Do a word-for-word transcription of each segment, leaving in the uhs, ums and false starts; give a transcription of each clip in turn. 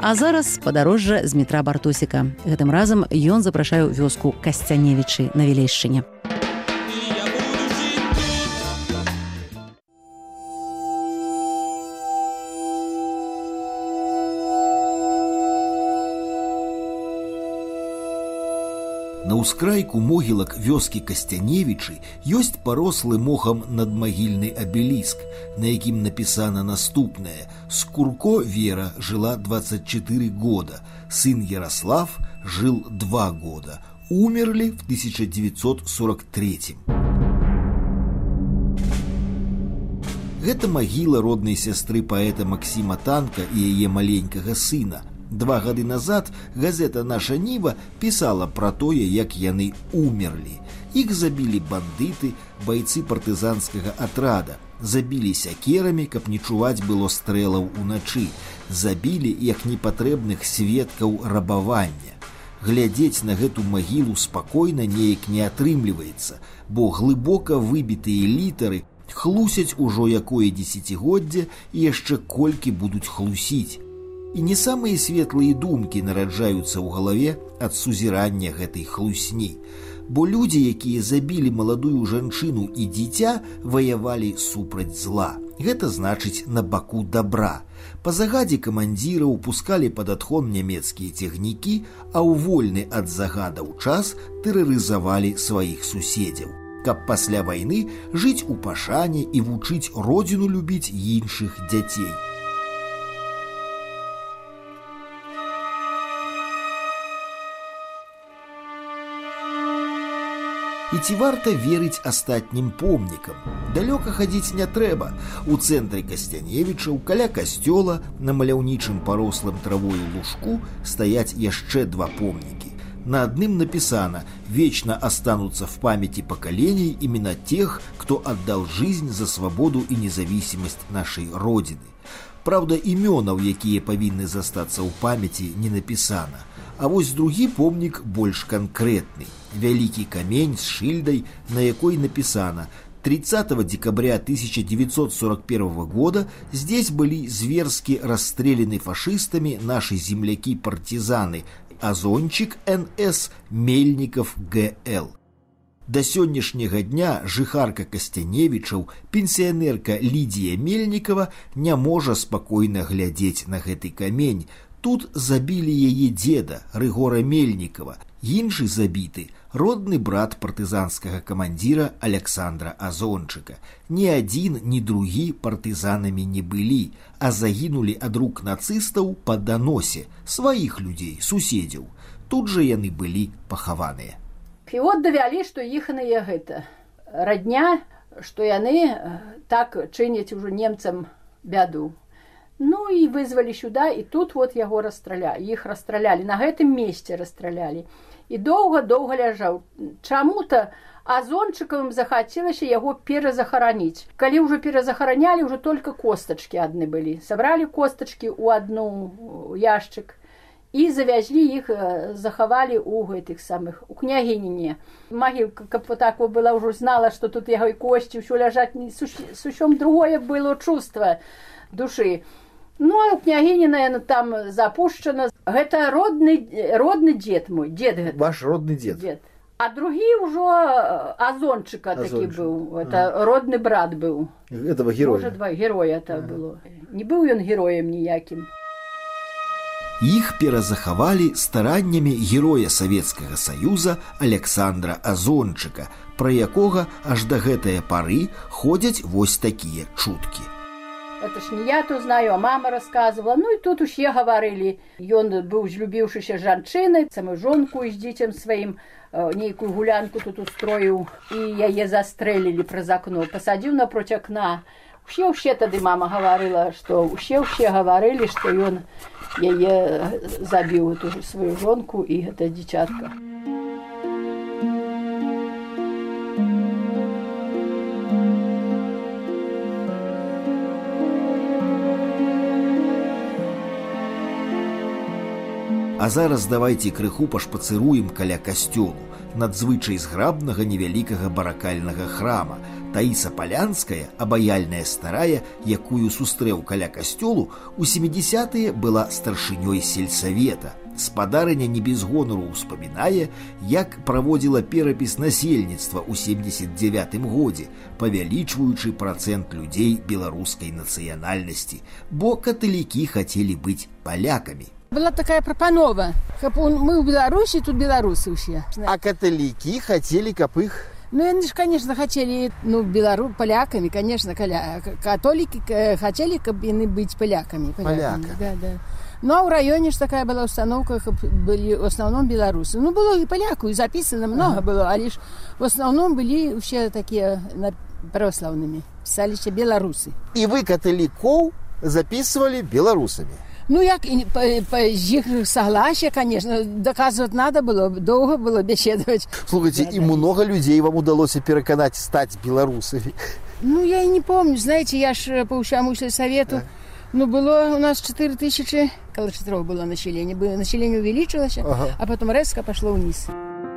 А зараз падарожжа з Дмітра Бартосіка. Гэтым разам ён запрашае ў вёску Касцяневічы на Вілейшчыне. На ўскрайку могілак вёскі Касцяневічы ёсць парослы мохам надмагільны абеліск, на якім напісана наступнае: «Скурко Вера жила двадцать четыре года, сын Ярослав жил два года, умерли в тысяча девятьсот сорок третьем». Гэта магіла роднай сястры паэта Максіма Танка і яе маленькага сына. Два гады назад газета «Наша Ніва» пісала пра тое, як яны умерлі. Іх забілі бандыты, байцы партызанскага атрада. Забілі сякерамі, каб не чуваць было стрэлаў уначы. Забілі як непатрэбных сведкаў рабавання. Глядзець на гэту магілу спакойна неяк не атрымліваецца, бо глыбока выбітыя літары хлусяць ужо якое дзесяцігоддзе і яшчэ колькі будуць хлусіць. І не самыя светлыя думкі нараджаюцца ў галаве ад сузірання гэтай хлусні. Бо людзі, якія забілі маладую жанчыну і дзіця, ваявалі супраць зла. Гэта значыць на баку добра. Па загадзе камандзіраў пускалі пад адхон нямецкія цягнікі, а ў вольны ад загадаў час тэрарызавалі сваіх суседзяў, каб пасля вайны жыць у пашане і вучыць родзіну любіць іншых дзяцей. І ці варта верыць астатнім помнікам? Далёка хадзіць не трэба. У цэнтры Касцяневічаў, каля касцёла, на маляўнічым парослым травою лужку стаяць яшчэ два помнікі. На адным напісана: «Вечно останутся в памяти поколений имена тех, кто отдал жизнь за свободу и независимость нашей Родины». Правда, імёнаў, якія павінны застацца ў памяці, не напісана. А вось другі помнік больш канкрэтны. Вялікі камень з шыльдай, на якой напісана: тридцатого декабря тысяча девятьсот сорок первого года здесь были зверски расстреляны фашистами наши земляки-партизаны Азончик эн эс, Мельников гэ эл. До сённяшняга дня жыхарка Касцяневічаў, пенсіянерка Лідія Мельникова, не можа спакойна глядзець на гэты камень. Тут забілі яе деда, Рыгора Мельникова. Іншы забіты родны брат партызанскага камандзіра Александра Азончыка. Ні адзін, ні другі партызанамі не былі, а загінулі ад рук нацыстаў па даносе сваіх людзей, суседзяў. Тут жа яны былі пахаваныя. І от давялі, што іхныя гэта радня, што яны так чыняць ужо немцам бяду. Ну і вызвалі сюда, і тут вот яго расстралялі. Іх расстралялі, на гэтым месце расстралялі. І доўга-доўга ляжаў. Чаму-то Азончыкавым захацелася яго перазахараніць. Калі ўжо перазахаранялі, ўжо толькі костачкі адны былі. Сабралі костачкі ў адну яшчык і завязлі іх, захавалі ў гэтых самых, у княгініне. Магілка, каб вот так была, ўжо знала, што тут яго і косці, ўсё ляжаць, сусём другое было чувство душы. Ну, а княгініна яна там запушчана. Гэта родны, родны дзед мой, дзед гэта. Ваш родны дзед. Дзед. А другі ўжо Азончыка такі быў. Это родны брат быў. Этого героя. Можа, два героя это было. Не быў ён героем ніякім. Іх перазахавалі стараннямі героя Савецкага Саюза Александра Азончыка, пра якога аж да гэтае пары ходзяць вось такія чуткі. Это ж не я то знаю, а мама рассказывала. Ну и тут усе говорили. Ён быў злюбіўшыся жанчынай, самую жонку з дзіцем сваім, нейкую гулянку тут устроіў, і яе застрэлілі праз акно, пасадзіў напроць акна. Усе-усе тады мама говорила, што усе-усе говорили, што ён яе забіў, эту сваю жонку і гэта дзіцятка. А зараз давайте крыху пашпацыруем каля касцёлу, надзвычай зграбнага невялікага баракальнага храма. Таіса Палянская, абаяльная старая, якую сустрэў каля касцёлу, у семідзесятыя была старшынёй сельсавета. Спадарыня не без гонару ўспамінае, як праводзіла перапіс насельніцтва ў семьдесят девятым годзе, павялічваючы працэнт людзей беларускай нацыянальнасці, бо каталікі хацелі быць палякамі. Была такая прапанова, каб мы ў Беларусі, тут беларусы ўсе. А каталікі хацелі, каб іх... Ну, яны ж, конечно, хацелі, ну, белару... палякамі, конечно, каля... католікі хацелі, каб яны быць палякамі. Палякамі. Да, да. Ну, а ў раёне ж такая была установка, каб былі ў асноўном беларусы. Ну, было і паляку, і запісана многа было, але ж в асноўном былі ўсе такія праваслаўнымі. Пісаліся беларусы. І вы каталікоў записывали беларусамі? Ну, як і по, по іх согласия, конечно, доказывать надо было, долго было беседовать. Слушайте, да, и да. Много людей вам удалось переконать стать белорусами? Ну, я и не помню, знаете, я ж по всему сельсовету, да. Ну, было у нас четыре тысячи, около четырех было население, население увеличилось, ага. А потом резко пошло вниз.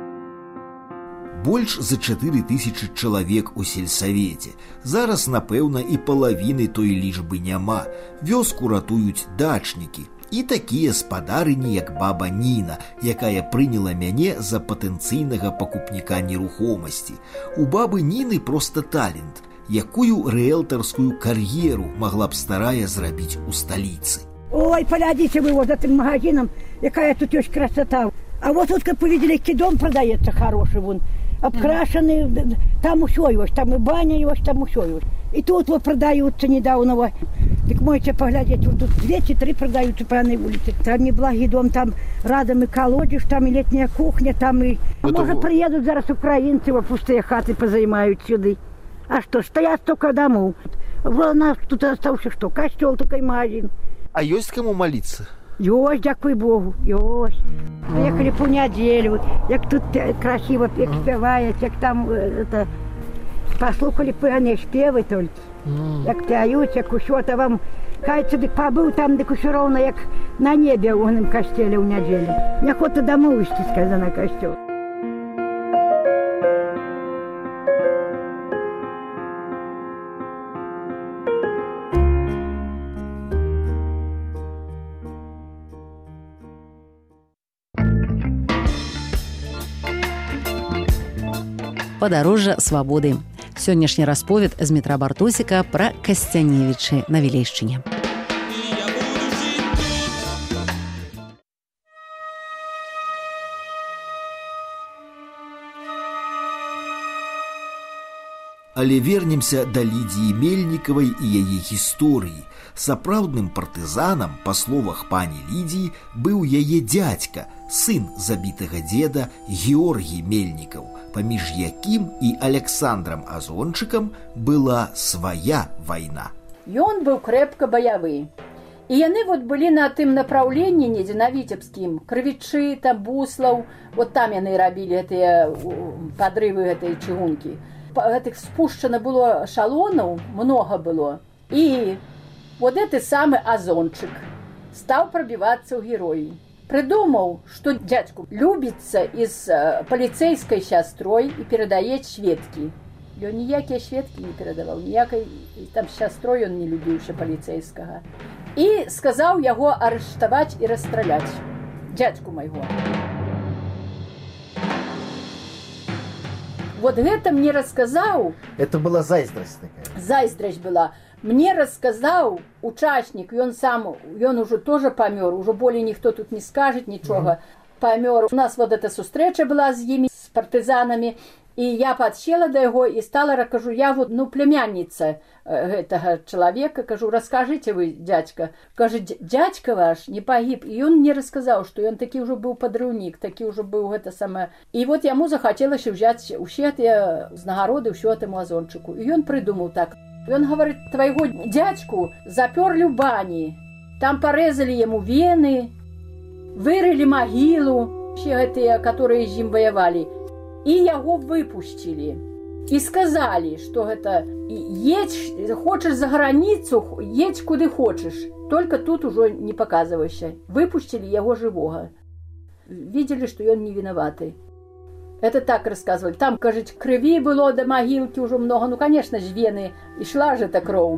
Больш за чатыры тысячы чалавек у сельсавеце. Зараз, напэўна, і палавіны той лічбы няма. Вёску ратуюць дачнікі. І такія спадарыні, як баба Ніна, якая прыняла мяне за патэнцыйнага пакупніка нерухомасці. У бабы Ніны проста талент. Якую рыэлтарскую кар'еру магла б старая зрабіць у сталіцы? Ой, поглядите вы вот этим магазином, якая тут есть красота. А вот тут, как повидели, дом продается хороший, вон, обкрашенный, mm-hmm. Там все есть, там и баня есть, там все есть. И тут вот продаются недавно, вот. Так можете поглядеть, вот тут две-три продаются по этой улице. Там неблагий дом, там рядом и колодец, там и летняя кухня, там и... Вот может, его... приедут зараз украинцы, вот пустые хаты позаймают сюда. А что, стоят только домов. У нас тут остался что, костел только и магазин. А есть кому молиться? Ёсть, дякую Богу, ёсть. Приехали по неделю, як тут красиво, як спевает, як там, это, послухали пьяные спевы только. Як пяют, як усё-то вам, кажется, дык побыл там, дык усё ровно, як на небе у них костеле в неделю. Неохота домой идти, сказано, на костел. Падарожжа свабоды. Сённяшні расповед з Дмітра Бартосіка пра Касцяневічы на Вілейшчыне. Але вернемся да Лідіі Мельнікавай і яе гісторыі. Сапраўдным партызанам, па словах пані Лідіі, быў яе дзядзька, сын забітага дзеда Георгій Мельнікаў, паміж якім і Александрам Азончыкам была свая вайна. Ён быў крэпка баявы. І яны вот былі на тым напраўленні, недзе на Віцебскім, Крывічы, там Буслаў, вот там яны рабілі гэтыя падрывы гэтай чыгункі. Гэтых спушчана было шалонаў, много было. І вот гэты самы Азончык стаў прабівацца ў героі. Прыдумаў, што дзядзьку любіцца з паліцэйскай сястрой і перадае шведкі. Ён ніякія шведкі не перадаваў, ніякай там сястрой ён не любіўся паліцэйскага. І сказаў яго арыштаваць і расстраляць. Дзядзьку майго. Вот гэта мне расказаў... Это была зайздрасць такая. Зайздрасць была. Мне расказаў участник, ён сам, ён уже тоже памёр, уже болей ніхто тут не скажет нічога. Mm-hmm. Памёр. У нас вот эта сустрэча была з імі, з партызанамі, і я падсела да яго і стала, кажу, я вот, ну, племянніца гэтага чалавека, кажу, раскажыце вы, дзядзька. Кажа, дзядзька ваш не пагіб. І ён мне расказаў, што ён такі ўжо быў падрыўнік, такі ўжо быў гэта самае. І вот яму захацелася ўзяць усе тыя знагароды, ўсё тэму Азончыку. І ён прыдумаў так. Ён говорит, твайго дзядзьку запёрлі ў бані, там парэзалі яму вены, вырылі магілу, все гэтыя, которые з ім ваявалі, і яго выпусцілі. І сказалі, што гэта едь, хочаш за граніцу, едь куды хочаш, только тут ужо не паказвайся. Выпусцілі яго жывога. Видели, што ён не вінаваты. Это так рассказывали. Там, кажется, крови было до могилки уже много. Ну, конечно же, вены. И шла же эта кровь.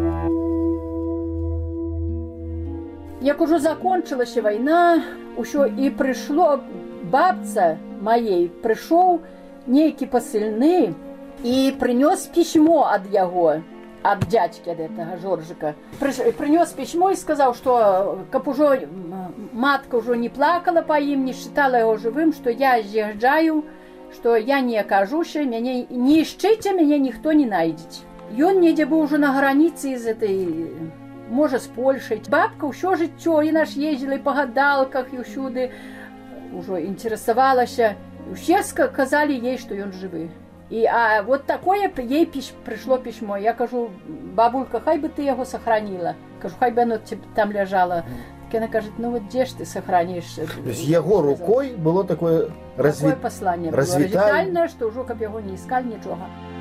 Як уже закончилася война, еще и пришло бабца моей, пришел некий посыльный и принес письмо от его, от дядьки от этого Жоржика. Принес письмо и сказал, что как уже матка уже не плакала по им, не считала его живым, что я съезжаю, что я не окажусь, меня, не ищите, меня никто не найдет. И он недзе был уже на границе из этой... Може, з Польщі. Бабка ўсё жыццё, і наш ездила і па гадалках, і ўсюды ўжо інтарэсавалася. Усе казалі ей, што ён жывы. І а вот такое ей піш, прыйшло пісьмо. Я кажу, бабулька, хай бы ты яго сохранила. Кажу, хай бы оно там ляжало. Так яна кажа, ну вот дзе ж ты сохранишь? То есть яго рукой было такое разві... Такое послание развіталь... было развітальное, што ўжо, каб яго не искали, нічога.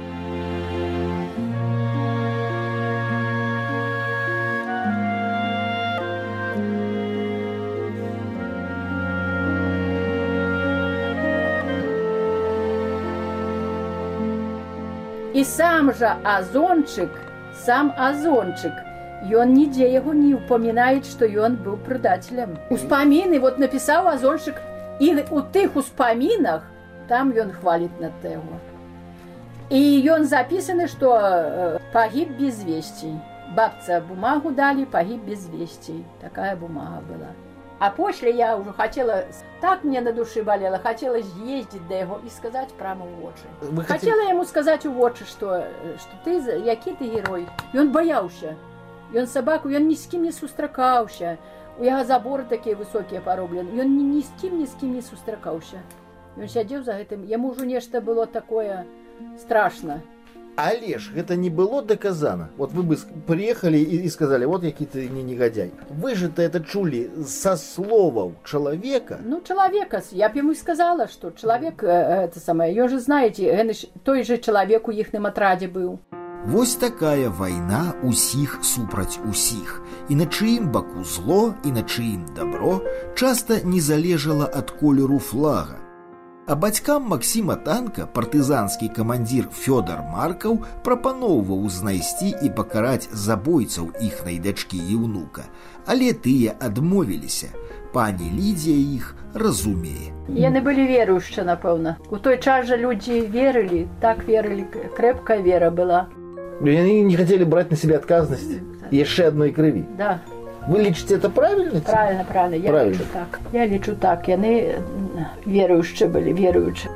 И сам же Азончик, сам Азончик, ён нигде его не упоминает, что он был предателем. Успомины, вот написал Азончик, и у тых успоминах, там он хвалит над его. И он записано, что э, погиб без вестей. Бабца бумагу дали, погиб без вестей. Такая бумага была. А после я уже хотела, так мне на душе болело, хотела съездить до его и сказать прямо в очи. Вы хотела хотели... ему сказать в очи, что, что ты, який ты герой. И он боялся. И он собаку, и он ни с кем не сустракался. У него заборы такие высокие пороблены. И он ни, ни с кем, ни с кем не сустракался. И он сидел за этим. Ему уже нечто было такое страшно. Але ж гэта не было доказано. Вот вы бы приехали и, и сказали, вот який ты не негодяй. Вы же-то это чули со словов человека. Ну, человека. Я бы ему сказала, что человек, это самое, ее же знаете, той же человек у ихнем отраде был. Вось такая вайна усіх супраць усіх. І на чыім баку зло, і на чыім добро часта не залежала ад колеру флага. А бацькам Максіма Танка партызанскі камандзір Фёдор Маркаў прапаноўваў знайсці і пакараць забойцаў іхнай дачкі і ўнука. Але тыя адмовіліся. Пані Лідзія іх разумее. Яны былі веруючыя, напэўна. У той час жа людзі верылі, так верылі, крэпкая вера была. Яны не хотели брать на себя отказность яшчэ адной крыві. Да. Вы лічыце это правильно? Правильно, правильно. Я правильно. лічу так. Я лічу так. Яны веруючыя былі, веруючыя.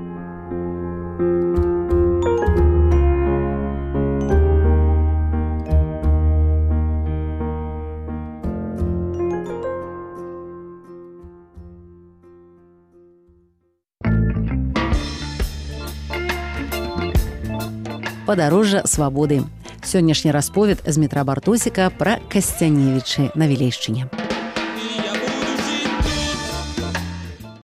Падарожжа свабоды. Сённяшні расповед з Дмітра Бартосіка пра Касцяневічы на Вілейшчыне.